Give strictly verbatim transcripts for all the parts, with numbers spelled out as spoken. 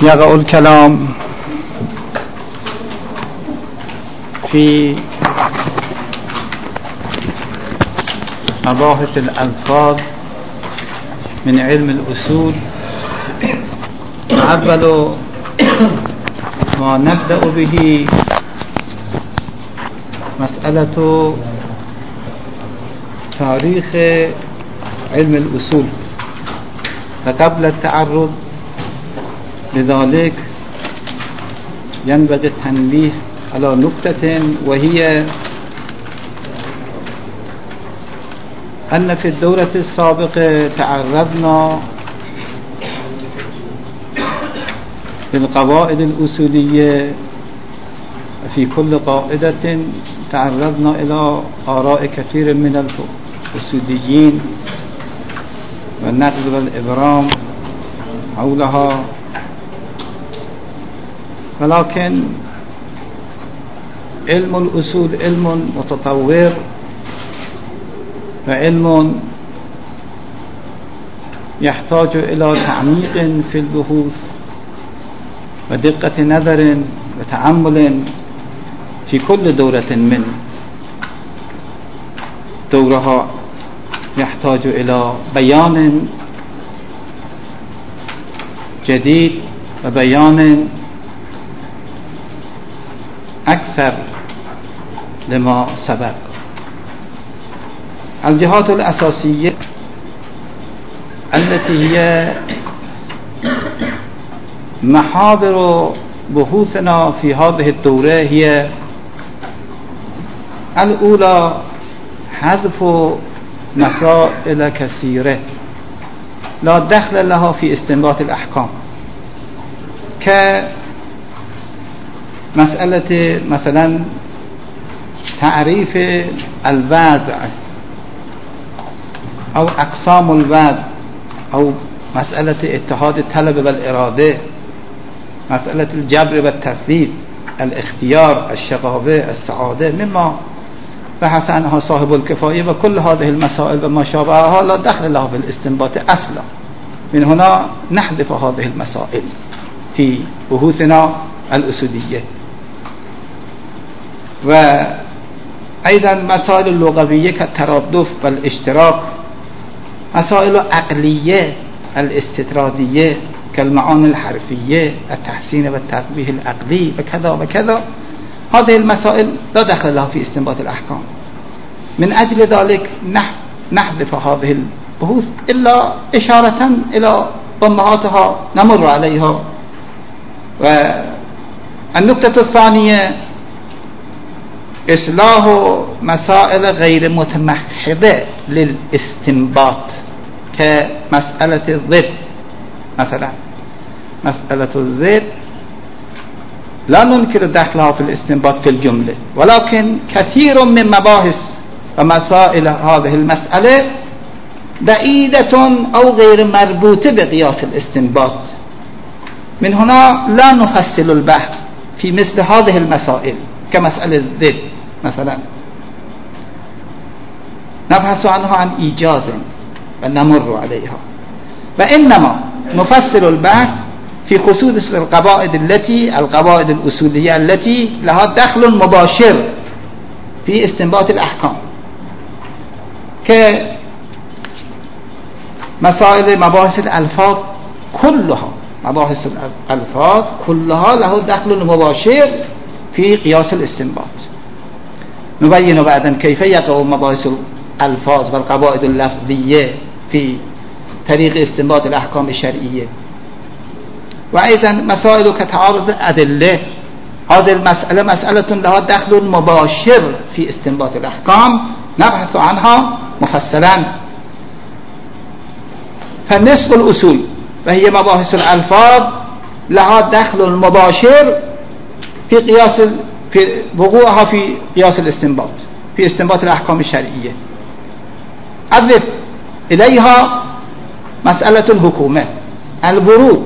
يقع الكلام في مباحث الألفاظ من علم الأصول. أول ما نبدأ به مسألة تاريخ علم الأصول، فقبل التعرض لذلك ينبغي التنبيه على نقطة، وهي أن في الدورة السابقة تعرضنا للقواعد الأصولية، في كل قاعدة تعرضنا إلى آراء كثير من الأصوليين والنقد والإبرام حولها، ولكن علم الأصول علم متطور وعلم يحتاج إلى تعميق في البحوث ودقة نظر وتأمل في كل دورة من دورها، يحتاج إلى بيان جديد وبيان أكثر لما سبق. الجهات الأساسية التي هي محاور بحوثنا في هذه الدورة هي: الأولى حذف مسائل كثيرة لا دخل لها في استنباط الأحكام، كمسألة مثلا تعريف الوضع أو أقسام الوضع، أو مسألة اتحاد الطلب والإرادة، مسألة الجبر والتفويض، الاختيار، الشقاوة، السعادة، مما بحث عنها صاحب الكفاية. وكل هذه المسائل وما شابهها لا دخل لها في الاستنباط أصلا. من هنا نحذف هذه المسائل في بحوثنا الأصولية. وأيضا مسائل اللغوية كالترادف والاشتراك، مسائل عقلية الاستطرادية كالمعاني الحرفية، التحسين والتقبيح العقلي، وكذا وكذا. هذه المسائل لا دخل لها في استنباط الأحكام. من أجل ذلك نحذف هذه البحوث إلا إشارة إلى أمهاتها نمر عليها. والنقطة الثانية إصلاح مسائل غير متمحضة للاستنباط، كمسألة الضد مثلا. مسألة الضد لا ننكر دخلها في الاستنباط في الجملة، ولكن كثير من مباحث ومسائل هذه المسألة بعيدة أو غير مربوطة بقياس الاستنباط. من هنا لا نفصل البحث في مثل هذه المسائل، كمسألة الضد مثلا نبحث عنها عن إيجاز ونمر عليها، وإنما نفصل البحث في خصوص القواعد التي القواعد الأصولية التي لها دخل مباشر في استنباط الأحكام، كمسائل مباحث الألفاظ كلها. مباحث الألفاظ كلها له دخل مباشر في قياس الاستنباط. نبين بعدا كيف يقع مباحث الألفاظ والقواعد اللفظية في طريق استنباط الأحكام الشرعية. وأيضا مسائل كتعارض الأدلة، هذه المسألة مسألة لها دخل مباشر في استنباط الأحكام، نبحث عنها مفصلا. فنصف الأصول وهي مباحث الألفاظ لها دخل مباشر في قياس في وقوعها في قياس الاستنباط، في استنباط الأحكام الشرعية. أضف إليها مسألة الحكومة، البروق،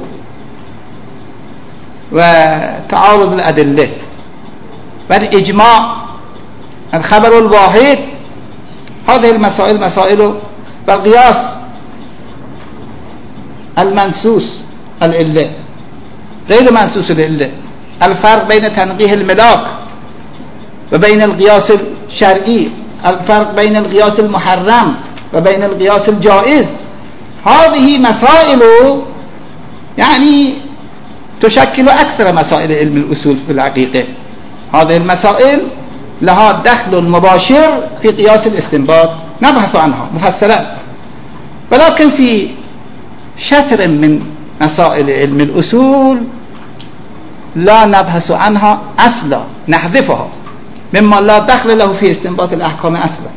وتعارض الأدلة، والإجماع، الخبر الواحد. هذه المسائل مسائل والقياس المنسوس العلة، غير منصوص العله. الفرق بين تنقیح الملاك وبين القياس الشرعي، الفرق بين القياس المحرم وبين القياس الجائز. هذه مسائل يعني تشكل أكثر مسائل علم الأصول في الحقيقة. هذه المسائل لها دخل مباشر في قياس الاستنباط، نبحث عنها مفصلا، ولكن في شطر من مسائل علم الأصول لا نبحث عنها أصلا، نحذفها مما لا دخل له في استنباط الأحكام أصلا.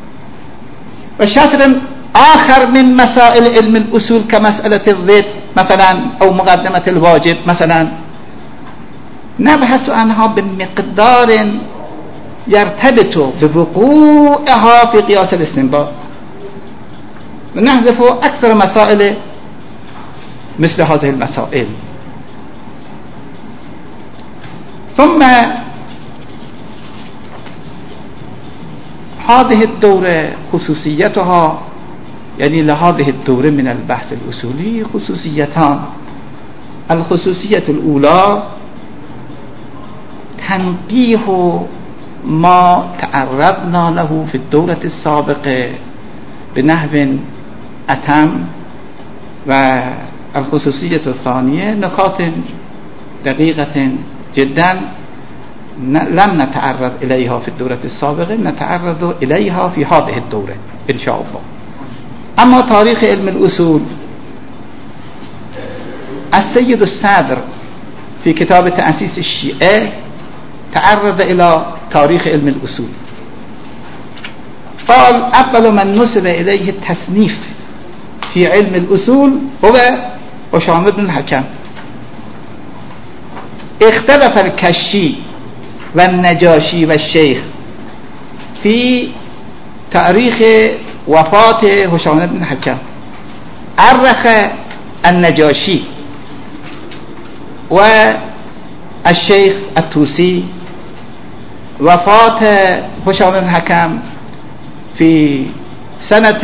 وشطر آخر من مسائل علم الأصول كمسألة الضد مثلا أو مقدمة الواجب مثلا نبحث عنها بمقدار يرتبط بوقوعها في قياس الاستنباط، ونحذف أكثر مسائل مثل هذه المسائل. ثم هذه الدورة خصوصيتها، يعني لهذه الدورة من البحث الأصولي خصوصيتان. الخصوصية الأولى تنقيح ما تعرضنا له في الدورة السابقة بنحو أتم، والخصوصية الثانية نقاط دقيقة جدا لم نتعرض إليها في الدورة السابقة نتعرض إليها في هذه الدورة إن شاء الله. أما تاريخ علم الأصول، السيد الصدر في كتاب تأسيس الشيعة تعرض إلى تاريخ علم الأصول، قال أول من نسب إليه التصنيف في علم الأصول هو هشام بن الحكم. اختلف الكشي والنجاشي والشيخ في تاريخ وفاة هشام بن الحكم. أرخ النجاشي والشيخ الطوسي وفاة هشام بن الحكم في سنة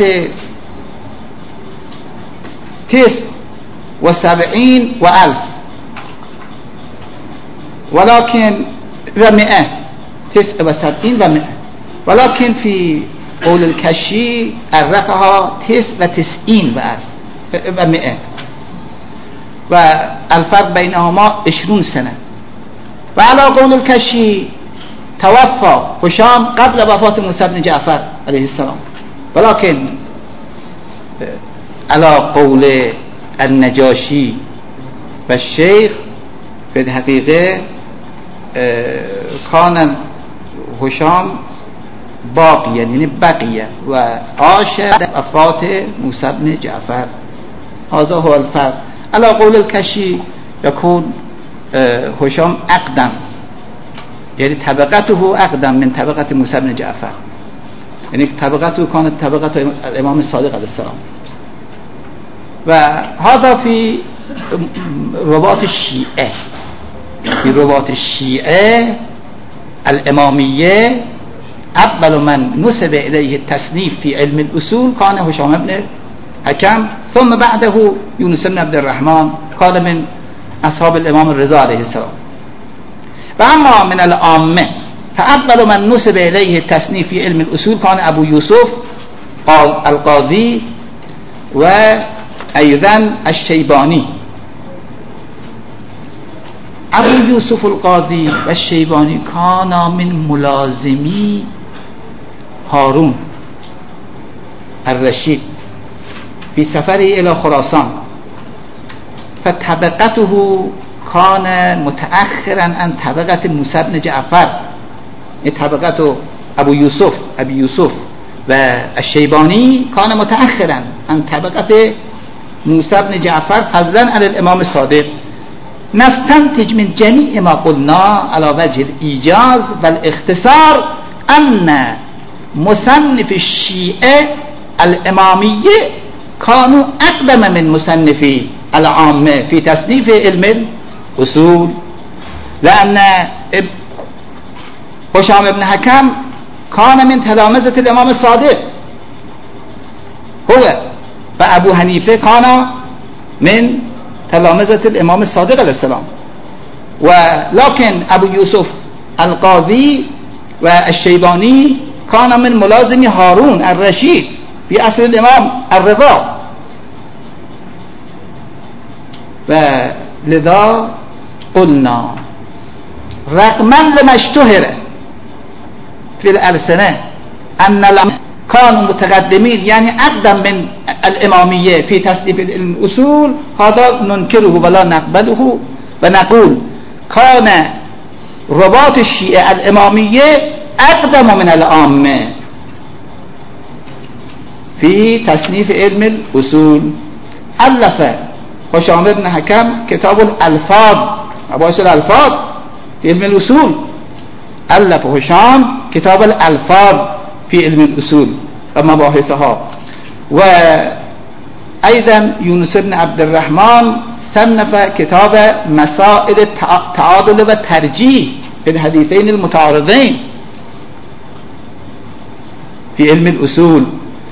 تسع وسبعين وألف ولكن ومئة تسع وسبعين ومئة، ولكن في قول الكشي أرقها تسع وتسعين وألف ومئة، والفرق بينهما عشرون سنة. وعلى قول الكشي توفى هشام قبل وفاة موسى بن جعفر عليه السلام، ولكن على قول النجاشي والشيخ في الحقيقة كان هشام باقيا يعني بقية وعاش وفاة موسى بن جعفر. هذا هو الفرق. على قول الكشي يكون هشام أقدم، يعني طبقته أقدم من طبقة موسى بن جعفر، يعني طبقته كانت طبقة الإمام الصادق عليه السلام. وهذا في رواة الشيعة، في رواة الشيعة الإمامية أول من نسب إليه التصنيف في علم الأصول كان هشام بن حكم، ثم بعده يونس بن عبد الرحمن كان من أصحاب الإمام الرضا عليه السلام. وأما من العامة فأول من نسب إليه التصنيف في علم الأصول كان أبو يوسف القاضي وأيضا الشيباني. أبو يوسف القاضي والشيباني كان من ملازمي هارون الرشيد في سفره إلى خراسان، فطبقته كان متأخرا عن طبقة موسى بن جعفر. طبقة أبو يوسف أبي يوسف والشيباني كان متأخرا عن طبقة موسى بن جعفر فضلا عن الإمام الصادق. نستنتج من جميع ما قلنا على وجه الإيجاز والاختصار أن مصنف الشيعة الإمامية كانوا أقدم من مصنفي العامة في تصنيف علم الأصول، لأن هشام بن حكم كان من تلامذة الإمام الصادق هو، وأبو حنيفة كان من تلامذة الإمام الصادق عليه السلام. ولكن أبو يوسف القاضي والشيباني كان من ملازم هارون الرشيد في عصر الإمام الرضا، ولذا قلنا رغما لما اشتهر في الألسنة أن كانوا متقدمين يعني أقدم من الإمامية في تصنيف الأصول، هذا ننكره ولا نقبله ونقول كان رباط الشيعة الإمامية أقدم من العامة في تصنيف علم الأصول. ألف هشام بن حكم كتاب الألفاظ، مباحث الألفاظ في علم الأصول، ألف هشام كتاب الألفاظ في علم الأصول ومباحثها. وأيضا يونس بن عبد الرحمن صنف كتاب مسائل التعادل والترجيح في الحديثين المتعارضين في علم الأصول.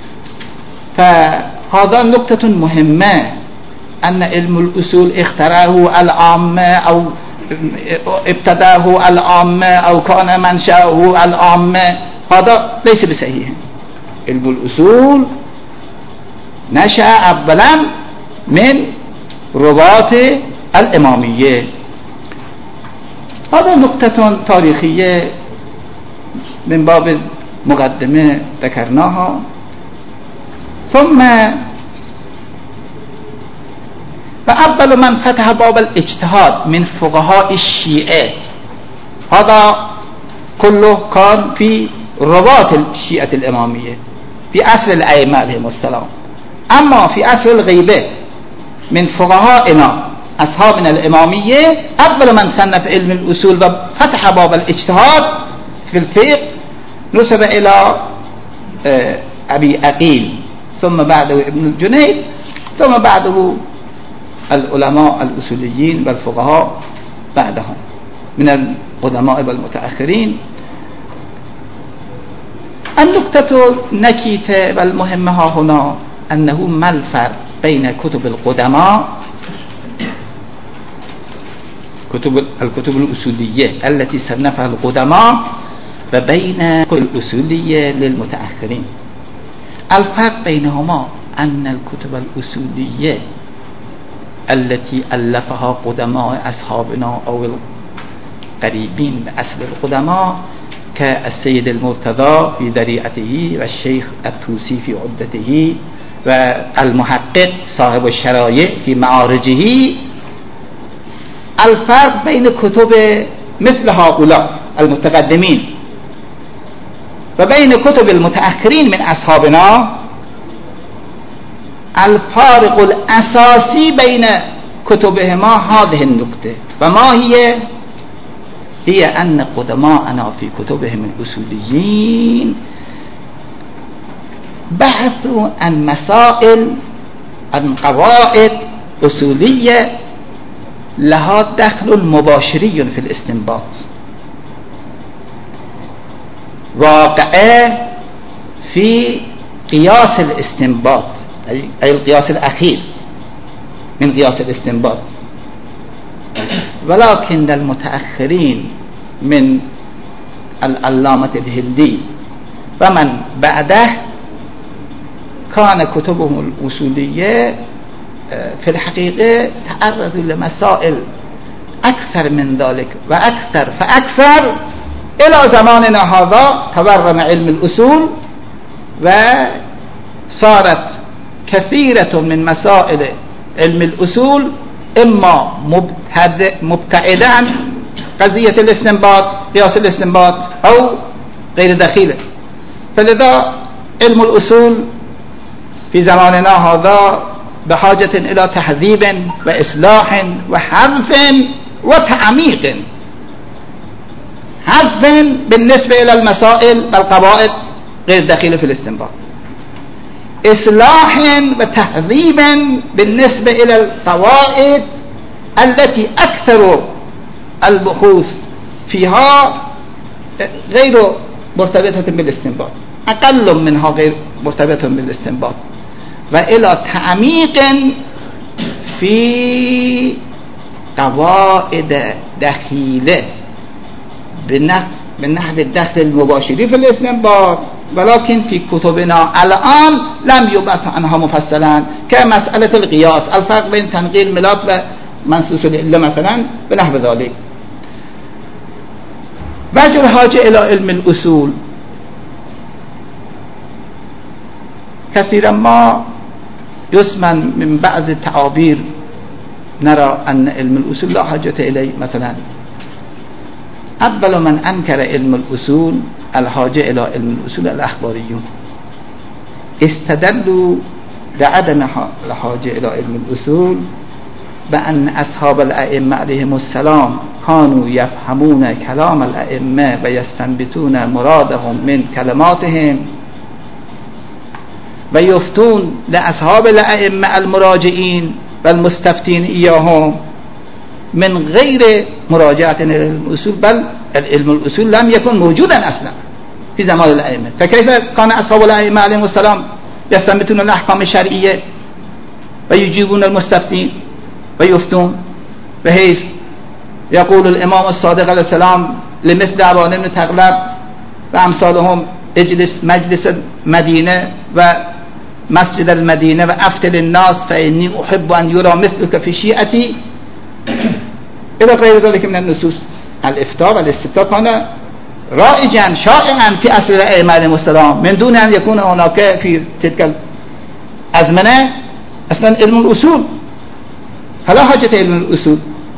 فهذا نقطة مهمة، أن علم الأصول اخترعه العامة أو ابتداه العامة أو كان منشأه العامة، هذا ليس بصحيح. علم الأصول نشأ أولا من رباط الإمامية. هذا نقطة تاريخية من باب مقدمة ذكرناها. ثم فأول من فتح باب الاجتهاد من فقهاء الشيعة، هذا كله كان في رباط الشيعة الإمامية في عصر الأئمة عليهم السلام. أما في عصر الغيبة من فقهائنا أصحابنا الإمامية، أول من صنف علم الأصول وفتح باب الاجتهاد في الفقه نسب إلى أبي عقيل، ثم بعده ابن الجنيد، ثم بعده العلماء الأصوليين والفقهاء بعدهم من القدماء والمتأخرين. النقطة النكيتة والمهمة هنا أنه ما الفرق بين كتب القدماء، كتب الكتب الأصولية التي صنفها القدماء، وبين الكتب الأصولية للمتأخرين؟ الفرق بينهما أن الكتب الأصولية التي ألفها قدماء أصحابنا أو القريبين بأصل القدماء كالسيد المرتضى في ذريعته والشيخ الطوسي في عدته والمحقق صاحب الشرائع في معارجه، الفرق بين كتب مثل هؤلاء المتقدمين وبين كتب المتأخرين من أصحابنا، الفارق الأساسي بين كتبهما هذه النقطة. وما هي؟ هي أن قدماءنا في كتبهم الأصوليين بحثوا عن مسائل، عن قواعد أصولية لها دخل مباشري في الاستنباط، واقعة في قياس الاستنباط، أي القياس الأخير من قياس الاستنباط. ولكن المتأخرين من العلامة الهندي ومن بعده كان كتبهم الأصولية في الحقيقة تعرضوا لمسائل أكثر من ذلك وأكثر فأكثر. إلى زماننا هذا تورم علم الأصول وصارت كثيرة من مسائل علم الأصول إما مبتعدة عن قضية الاستنباط، قياس الاستنباط، أو غير دخيلة. فلذا علم الأصول في زماننا هذا بحاجة إلى تهذيب وإصلاح وحذف وتعميق. حذف بالنسبة إلى المسائل والقواعد غير دخيلة في الاستنباط، إصلاح وتهذيب بالنسبة إلى القواعد التي أكثر البحوث فيها غير مرتبطة بالاستنباط، أقل منها غير مرتبطة بالاستنباط، وإلى تعميق في قواعد دخيلة بنحو الدخل المباشر في الاستنباط، ولكن في كتبنا الآن لم يبحث عنها مفصلا كمسألة القياس، الفرق بين تنقيل ملاك و منصوص العله مثلا بنحو ذلك. وجه الحاجة إلى علم الأصول، كثيرا ما يسمع من بعض التعابير نرى أن علم الأصول لا حاجة إليه. مثلا أول من أنكر علم الأصول الحاجة إلى علم الأصول الأخباريون، استدلوا بعدم الحاجة إلى علم الأصول بأن أصحاب الأئمة عليهم السلام كانوا يفهمون كلام الأئمة ويستنبطون مرادهم من كلماتهم ويفتون لأصحاب الأئمة المراجعين والمستفتين إياهم من غير مراجعة علم الأصول، بل علم الأصول لم يكن موجودا أصلا في زمان الأئمة. فكيف كان أصحاب الأئمة عليهم السلام يستنبطون الأحكام الشرعية ويجيبون المستفتين ويفتون؟ بحيث يقول الإمام الصادق عليه السلام لمثل عبان بن تغلب وأمثالهم اجلس مجلس المدينة ومسجد المدينة وأفتل الناس فإني أحب أن يرى مثلك في شيعتي إلى غير ذلك من النصوص. الإفتاء والاستفتاء كان رائجا شائعا في أصل الأئمة عليهم السلام من دون أن يكون هناك في تلك الأزمنة أصلا علم الأصول، فلا حاجة علم الأصول.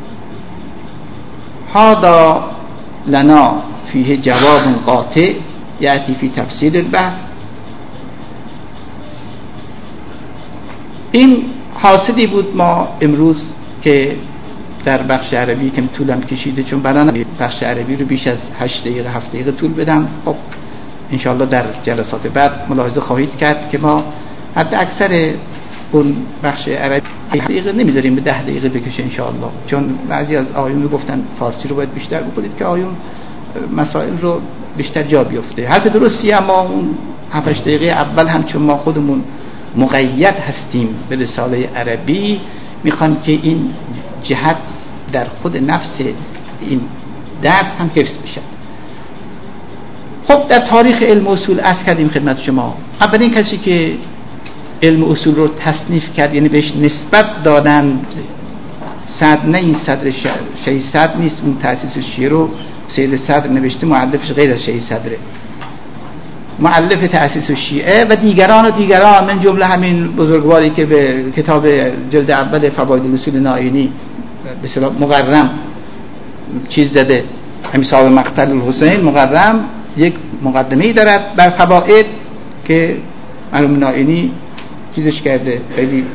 هذا لنا فيه جواب قاطع يأتي في تفسير البحث. این حاصلی بود ما امروز که در بخش عربی که طولم کشیده، چون برای بخش عربی رو بیش از هشت دقیقه هفت دقیقه طول بدم. خب انشاءالله در جلسات بعد ملاحظه خواهید کرد که ما حتی اکثر اون بخش عربی دقیقه نمیذاریم به ده دقیقه بکشه انشاءالله، چون بعضی از آیون گفتن فارسی رو باید بیشتر بکنید که آیون مسائل رو بیشتر جا بیفته. حرف درستی، اما اون هفت دقیقه اول هم چون ما خودمون مقید هستیم به رساله عربی، میخوام که این جهت در خود نفس این درس هم حفظ بشه. خب در تاریخ علم اصول عرض کردیم خدمت شما، اولین کسی که علم اصول رو تصنیف کرد، یعنی بهش نسبت دادن صدر، نه این صدر شیخ صدر نیست، اون تأسیس شیعه رو سید صدر نوشته، مؤلفش غیر از شیخ صدره، مؤلف تأسیس شیعه و دیگران و دیگران من جمله همین بزرگواری که به کتاب جلد اول فواید الاصول نائینی به اصطلاح مقرم چیز زده، امثال مقتل الحسین، مقرم یک مقدمه‌ای دارد بر فواید که مرحوم نائینی چیزش کرده. خیلی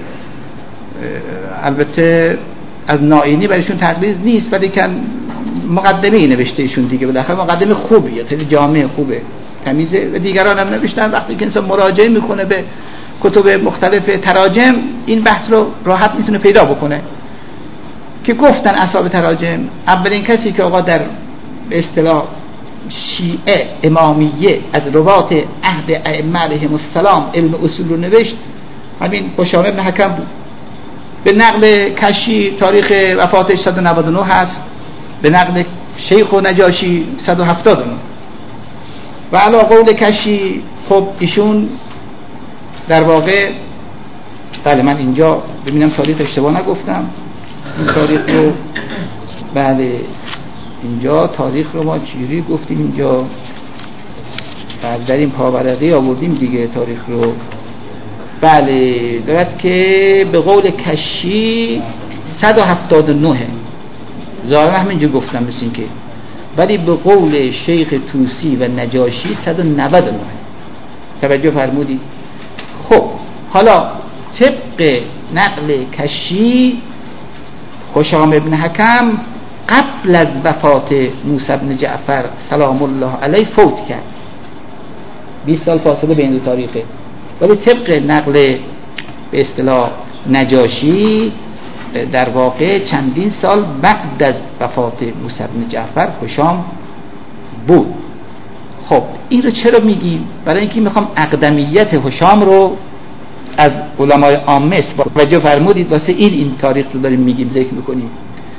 البته از نائینی برایشون تقلید نیست، ولی که مقدمه‌ای نوشته ایشون دیگه، بالاخره مقدمه خوبیه، خیلی جامع خوبه، تمیزه. و دیگران هم نوشتن. وقتی که انسان مراجعه میکنه به کتب مختلف تراجم، این بحث رو راحت میتونه پیدا بکنه که گفتن اصحاب تراجم اولین کسی که آقا در به اصطلاح شیعه امامیه از روات عهد ائمه علیهم السلام علم اصول رو نوشت همین هشام ابن حکم بود. به نقل کشی تاریخ وفاتش صد و نود و نه هست، به نقل شیخ و نجاشی صد و هفتاد و نه. و علی قول کشی خب ایشون در واقع، بله من اینجا ببینم تاریخ اشتباه نگفتم، این تاریخ رو بله اینجا تاریخ رو ما چیری گفتیم، اینجا بعد در این پاورقی آوردیم دیگه تاریخ رو. بله دارد که به قول کشی صد و هفتاد و نه، ظاهرا همینجا گفتم مثل این که، ولی به قول شیخ طوسی و نجاشی صد و نود و نه. توجه فرمودید؟ خب حالا طبق نقل کشی هشام ابن حکم قبل از وفات موسی بن جعفر سلام الله علیه فوت کرد، بیست سال فاصله بین دو تاریخه. ولی طبق نقل به اصطلاح نجاشی در واقع چندین سال بعد از وفات موسی بن جعفر هشام بود. خب این رو چرا میگیم؟ برای اینکه میخوام اقدمیت هشام رو از علمای عامه توجه فرمودید، واسه این این تاریخ رو داریم میگیم، ذکر میکنیم.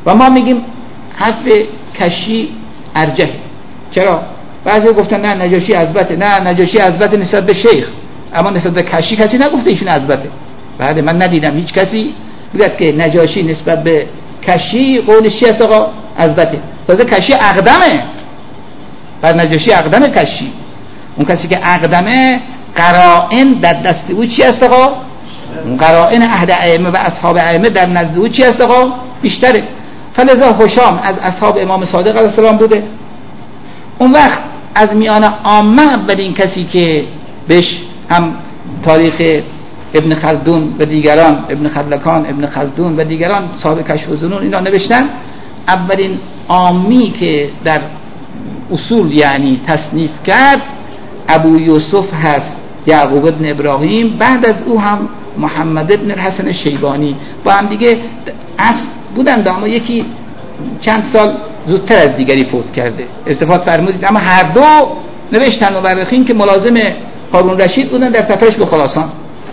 و ما میگیم حرف کشی ارجح. چرا؟ بعضی گفتن نه نجاشی عزبته، نه نجاشی عزبته نسبت به شیخ، اما نسبت به کشی کسی نگفته ایشون عزبته. بعد من ندیدم هیچ کسی بگه که نجاشی نسبت به کشی قولش چی است آقا؟ عزبته. تازه کشی اقدمه، بر نجاشی اقدم کشی. اون کسی که اقدمه قرائن در دست او چی است آقا؟ اون قرائن عهد ائمه و اصحاب ائمه در نزد او چی است آقا؟ بیشتره. فلذا هشام از اصحاب امام صادق علیه السلام بوده. اون وقت از میان عامه اولین کسی که بهش هم تاریخ ابن خلدون و دیگران، ابن خلکان، ابن خلدون و دیگران صاحب کشف الظنون اینا نوشتن، اولین عامی که در اصول یعنی تصنیف کرد ابو یوسف هست، یعقوب ابن ابراهیم. بعد از او هم محمد ابن الحسن شیبانی با هم دیگه اصل بودند، اما یکی چند سال زودتر از دیگری فوت کرده، ارتباط فرمودید. اما هر دو نوشتن مورخین که ملازم هارون رشید بودن در سفرش به خراسان.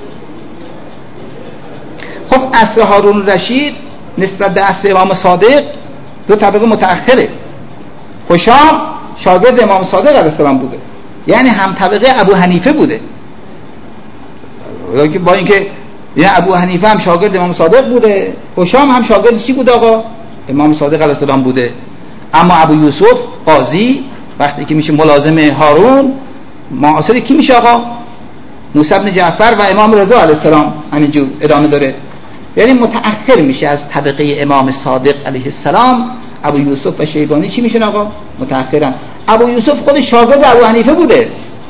خب عصر هارون رشید نسبت به عصر امام صادق دو طبقه متأخره. هشام شاگرد امام صادق علیه السلام بوده، یعنی هم طبقه ابو حنیفه بوده. با اینکه یعنی ابو حنیفه هم شاگرد امام صادق بوده، هشام هم شاگرد چی بوده آقا؟ امام صادق علیه السلام بوده. اما ابو یوسف قاضی وقتی که میشه ملازم هارون، معاصر کی میشه آقا؟ موسی بن جعفر و امام رضا علیه السلام. همینجور ادامه داره، یعنی متأخر میشه از طبقه امام صادق علیه السلام. ابو یوسف و شیبانی چی میشن آقا؟ متأخرن. ابو یوسف خود شاگرد ابو حنیفه بوده.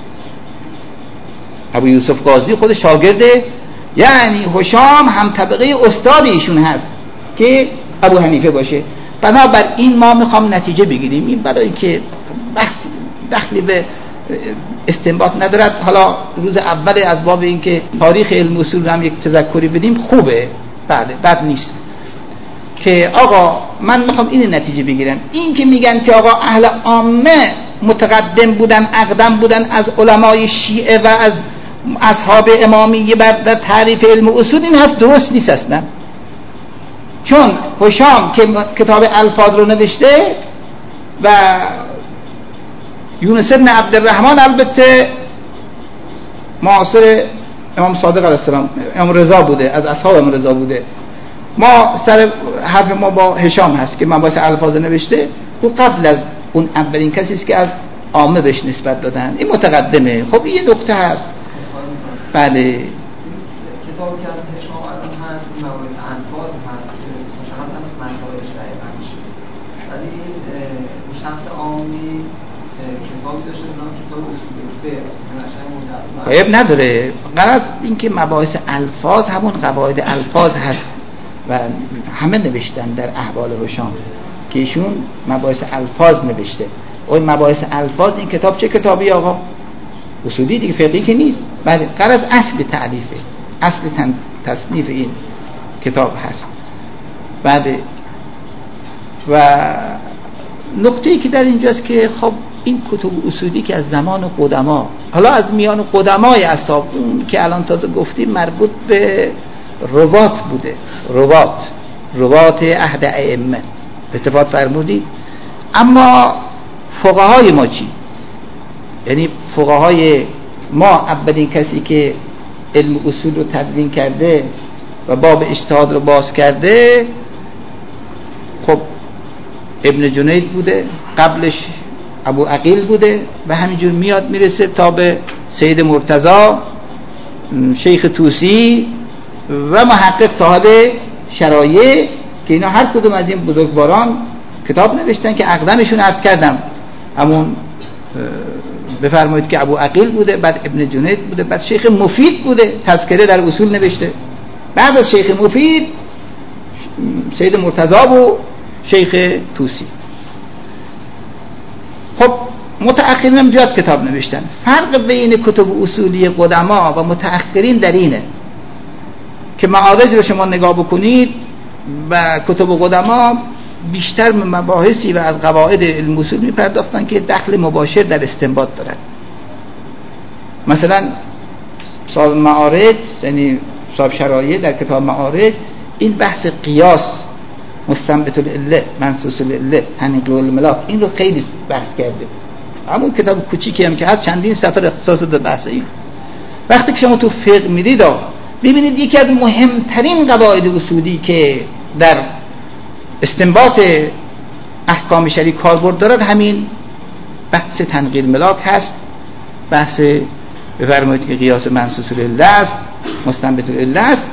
ابو یوسف قاضی خود شاگرده، یعنی هشام هم طبقه استاد ایشون هست که ابو حنیفه باشه. بنابراین ما میخوام نتیجه بگیریم، این برای که بحث دخلی به استنباط ندارد. حالا روز اول از باب این که تاریخ علم اصول هم یک تذکری بدیم خوبه، بله بد نیست. که آقا من میخوام این نتیجه بگیرم، این که میگن که آقا اهل عامه متقدم بودن، اقدم بودن از علمای شیعه و از اصحاب امامیه بر در تعریف علم اصول، این حرف درست نیست اصلا. چون هشام که کتاب الفاظ رو نوشته و یونس بن عبدالرحمن البته معاصر امام صادق علیه السلام، امام رضا بوده، از اصحاب امام رضا بوده. ما سر حرف ما با هشام هست که مباحث الفاظ نوشته، او قبل از اون اولین کسی است که از عامه بهش نسبت دادن، این متقدمه. خب این یه نکته هست. بله کتابی که از هشام الان هست مباحث الفاظ هست که مشخص هست مسائلش دقیقا میشه، ولی این شخص عامی کتابی داشته به نام کتاب اصول فقه. عیب نداره. غرض این که مباحث الفاظ همون قواعد الفاظ هست و همه نوشتن در احوال هشام که ایشون مباحث الفاظ نوشته. اون مباحث الفاظ این کتاب چه کتابی آقا؟ اصولی دیگه، فقهی که نیست. بله غرض اصل تعلیفه، اصل تصنیف این کتاب هست. بله و نکته‌ای که در اینجاست که خب این کتب اصولی که از زمان قدما، حالا از میان قدمای اصحاب، اون که الان تازه گفتیم مربوط به روات بوده، روات روات عهد ائمه اتفاق فرمودید. اما فقهای ما چی؟ یعنی فقهای ما اولین کسی که علم اصول رو تدوین کرده و باب اجتهاد رو باز کرده خب ابن جنید بوده، قبلش ابو عقیل بوده و همینجور میاد میرسه تا به سید مرتضی، شیخ طوسی و محقق صاحب شرایع که اینا هر کدوم از این بزرگواران کتاب نوشتن که اقدمشون عرض کردم. همون بفرمایید که ابو عقیل بوده، بعد ابن جنید بوده، بعد شیخ مفید بوده، تذکره در اصول نوشته. بعد از شیخ مفید سید مرتضی و شیخ طوسی. خب متأخرین هم زیاد کتاب نوشتن. فرق بین کتب اصولی قدما و متأخرین در اینه که معارج رو شما نگاه بکنید و کتب قدما بیشتر مباحثی و از قواعد علم اصول میپرداختن که دخل مباشر در استنباط دارن. مثلا صاحب معارج، یعنی صاحب شرایع در کتاب معارج این بحث قیاس مستنبط العله، منصوص العله، تنقیح الملاک، این رو خیلی بحث کرده. همون کتاب کوچیکی هم که هست چندین صفحه اختصاص داده بحث این. وقتی که شما تو فقه میرید ببینید یکی از مهمترین قواعد اصولی که در استنباط احکام شرعی کاربرد دارد همین بحث تنقیح الملاک هست، بحث بفرمایید که قیاس منصوص العله است، مستنبط العله است.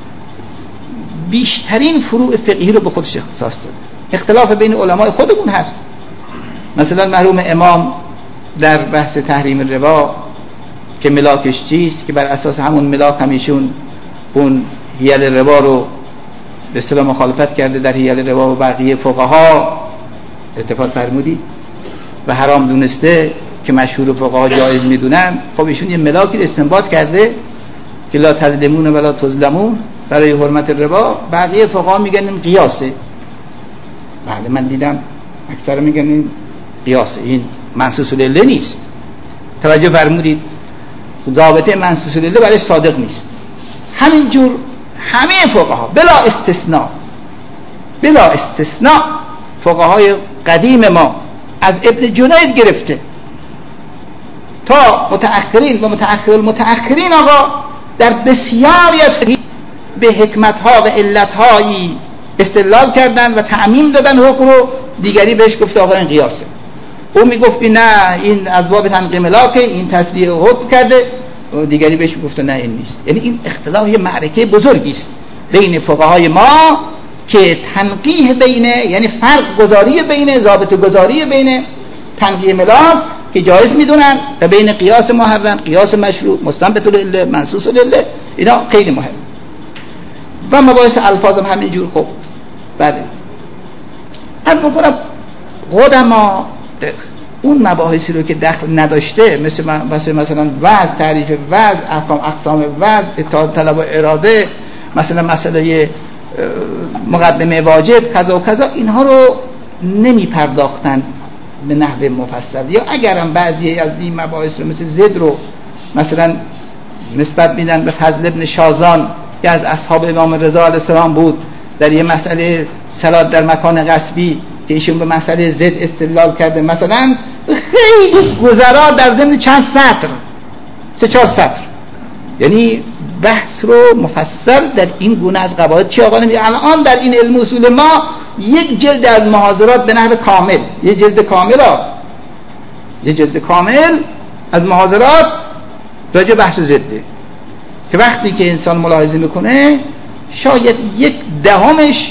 بیشترین فروع فقهی رو به خودش اختصاص داده. اختلاف بین علمای خودمون هست. مثلا مرحوم امام در بحث تحریم الربا که ملاکش چیست، که بر اساس همون ملاک همیشون اون حیل الربا رو به اصطلاح مخالفت کرده در حیل الربا و بقیه فقها اتفاق فرمودی و حرام دونسته که مشهور فقها جایز میدونن. خب ایشون یه ملاکی استنباط کرده که لا تظلمون ولا تظلمون برای حرمت الربا. بقیه فقها میگن این قیاسه. بله من دیدم اکثر میگن این قیاسه، این منصوص العله نیست. توجه فرمودید؟ ضابطه منصوص العله برای صادق نیست. همین جور همه فقها بلا استثناء بلا استثناء فقهای قدیم ما از ابن جنید گرفته تا متأخرین و متأخر المتأخرین آقا در بسیاری از به حکمتها و علتهایی استدلال کردن و تعمیم دادن حکم رو. دیگری بهش گفت آقا این قیاسه، او میگفت نه این از باب تنقیح ملاکه، این تصدیق حکم کرده، و دیگری بهش گفت نه این نیست. یعنی این اختلاف یه معرکه بزرگی است بین فقهای ما که تنقیح بینه، یعنی فرق گذاری بین ضابط گذاری بین تنقیح ملاک که جایز میدونن و بین قیاس محرم، قیاس مشروع، مستنبط العله، منصوص العله، اینا خیلی مهم. و مباحث الفاظ هم همینجور. خب بله من بکنم قدما اون مباحثی رو که دخل نداشته مثل مثلا مثلا وضع، تعریف وضع، احکام اقسام وضع، اتحاد طلب و اراده، مثلا مسئله مقدمه واجب، کذا و کذا، اینها رو نمی پرداختن به نحو مفصل. یا اگرم بعضی از این مباحث رو مثل زد رو مثلا نسبت میدن به فضل ابن شازان که از اصحاب امام رضا علیه السلام بود در یه مسئله صلات در مکان غصبی که ایشون به مسئله زد استدلال کرده، مثلا خیلی گذرا در ضمن چند سطر، سه چهار سطر، یعنی بحث رو مفصل در این گونه از قواعد چی آقا نمیده. الان در این علم اصول ما یک جلد از محاضرات به نحو کامل، یه جلد کامل ها یه جلد کامل از محاضرات راجع بحث زده که وقتی که انسان ملاحظه میکنه شاید یک دهمش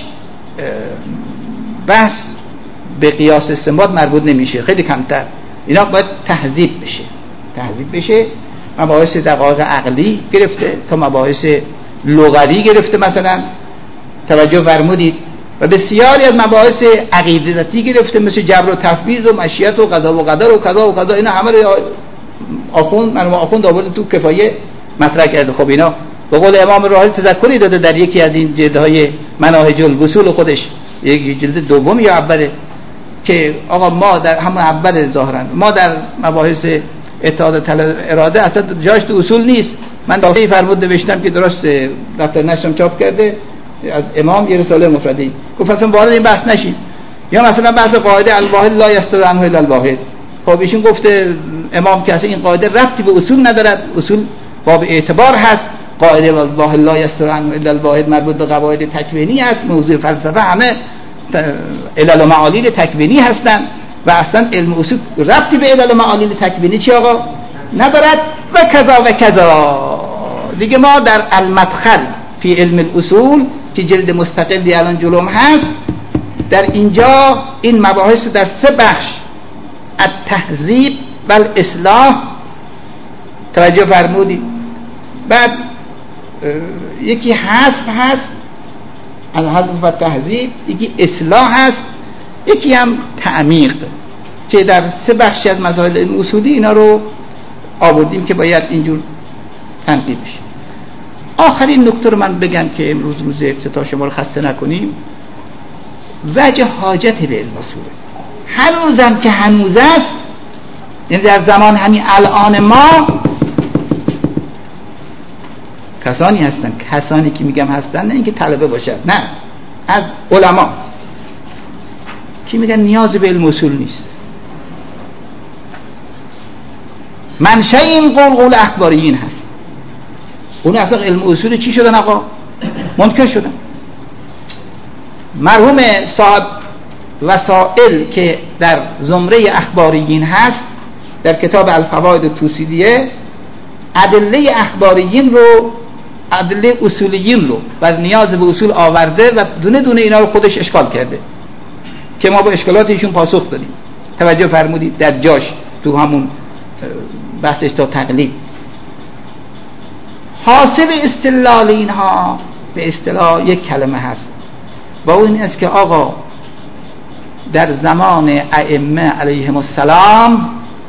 بحث به قیاس استنباط مربوط نمیشه، خیلی کمتر. اینا باید تهذیب بشه تهذیب بشه مباحث دقایق عقلی گرفته تا مباحث لغوی گرفته مثلا، توجه فرمودید، و بسیاری از مباحث عقیدتی گرفته مثل جبر و تفویض و مشیت و قضا و قدر و کذا و کذا. اینا همه رو آخوند مرحوم آخوند آورده تو کفایه مطرح کرده. خب اینا به قول امام راحل تذکری داده در یکی از این جلدهای مناهج الوصول خودش، یک جلد دوم یا اوله، که آقا ما در همون اول ظاهرا ما در مباحث اتحاد طلب اراده اصلا جاش تو اصول نیست. من داخلی فرمود نوشتم که درست دفتر نشرم چاپ کرده از امام یه رساله مفردی، گفت اصلا وارد این بحث نشید. یا مثلا بحث قاعده الواحد لا یستر عنه الا الواحد، خب ایشون گفته امام که اصلا این قاعده ربطی به اصول ندارد، اصول باب اعتبار هست، قاعده الواحد لا یستر عنه الا الواحد مربوط به قواعد تکوینی است، موضوع فلسفه همه علل و معالل تکوینی هستند و اصلا علم اصول ربطی به علل و معالل تکوینی چی آقا ندارد و کذا و کذا. دیگه ما در المدخل فی علم الاصول که جلد مستقلی الان جلوم هست، در اینجا این مباحث در سه بخش التهذیب و الاصلاح توجه فرمودید. بعد یکی حذف هست از حذف و تهذیب، یکی اصلاح هست، یکی هم تعمیق، که در سه بخشی از مسائل اصولی اینا رو آوردیم که باید اینجور تنقیح بشه. آخرین نکته رو من بگم که امروز روز افتتاح شما رو خسته نکنیم، وجه حاجت به علم اصوله. هنوزم که هنوز است، یعنی در زمان همین الان ما کسانی هستن، کسانی که میگم هستن نه اینکه طلبه باشد، نه، از علما که میگن نیاز به علم اصول نیست. منشأ این قول قول اخباریین هست. اون اصلا علم اصول چی شدن آقا؟ منکر شدن. مرحوم صاحب وسائل که در زمره اخباریین هست در کتاب الفواید توسیدیه ادله اخباریین رو، ادله اصولیین رو و نیاز به اصول آورده و دونه دونه اینا رو خودش اشکال کرده که ما با اشکالات ایشون پاسخ دادیم. توجه فرمودید در جاش تو همون بحثش تا تقلید. حاصل استدلال اینها به اصطلاح یک کلمه هست و اون این است که آقا در زمان ائمه علیهم السلام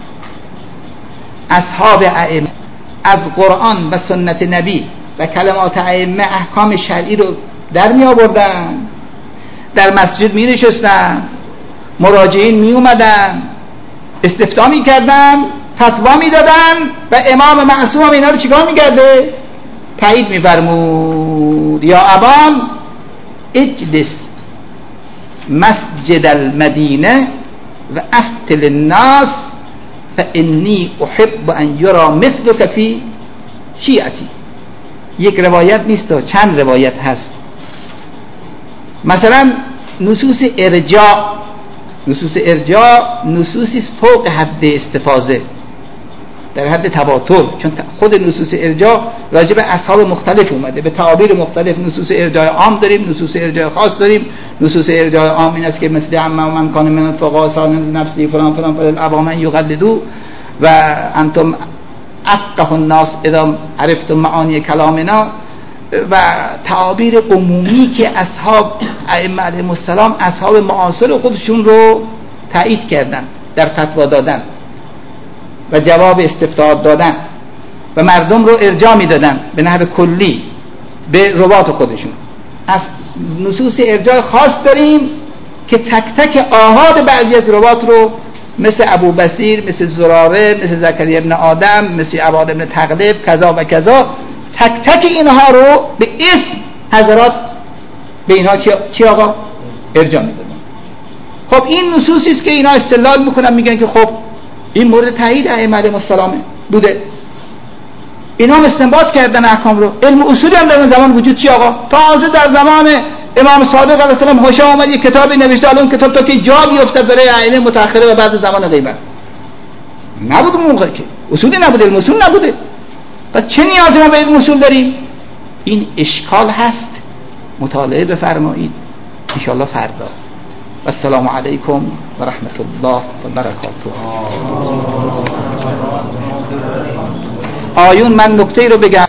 اصحاب ائمه از قرآن و سنت نبی و کلمات ائمه احکام شرعی رو در می آوردن، در مسجد می نشستن، مراجعین می اومدن، استفتاء می کردن، فتوا می دادن و امام معصوم هم اینا رو چیکار می کرده؟ تایید می فرمود یا ابان اجلس مسجد المدینه و افتل الناس فانی احب ان یرا مثلک فی شیعتی. یک روایت نیست، چند روایت هست. مثلا نصوص ارجاع، نصوص ارجاع نصوصی فوق حد استفاضه، در حد تواتر، چون خود نصوص ارجاع راجع به اصحاب مختلف اومده به تعابیر مختلف. نصوص ارجاع عام داریم، نصوص ارجاع خاص داریم. نصوص ارجاع عام این است که مثل عمه و من کان من الفقهاء سان نفسی فلان فلان فلان عوامن یقلدو و انتم افقه الناس اذا عرفتم معانی کلامنا و تعابیر عمومی که اصحاب ائمه علیهم السلام اصحاب معاصر خودشون رو تایید کردن در فتوا دادن و جواب استفتاءات دادن و مردم رو ارجاع میدادن به نحو کلی به روات خودشون. از نصوص ارجاع خاص داریم که تک تک آحاد بعضی از روات رو مثل ابو بصیر، مثل زراره، مثل زکریا ابن آدم، مثل عباد ابن تغلب، کذا و کذا، تک تک اینها رو به اسم حضرات به اینها چی آقا؟ ارجاع میدادن. خب این نصوصی است که اینا استدلال میکنن، میگن که خب این مورد تایید ائمه علیهم السلام بوده. اینا هم استنباط کردن احکام رو. علم اصولی هم در اون زمان وجود چی آقا؟ تازه در زمان امام صادق علیه السلام هوشا اومد یک کتابی نوشته، الان کتاب تا که جا بیفتد برای ائمه متأخره و بعد زمان غیبت نبود. اون موقع که اصولی نبوده، علم اصول نبوده. پس چه نیازی ما به علم اصول داریم؟ این اشکال هست، مطالعه بفرمایید ان شاء الله فردا. و السلام علیکم و رحمت الله و برکاته. آیون من نکته رو بگم.